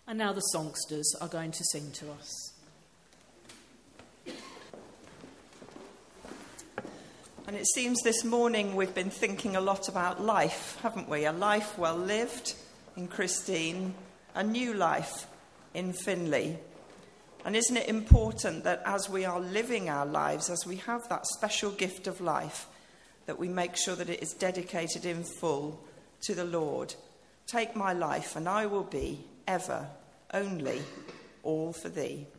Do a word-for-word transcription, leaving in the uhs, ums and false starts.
And now the songsters are going to sing to us. And it seems this morning we've been thinking a lot about life, haven't we? A life well lived in Christine, a new life in Finley. And isn't it important that as we are living our lives, as we have that special gift of life, that we make sure that it is dedicated in full to the Lord? Take my life and I will be ever, only, all for thee.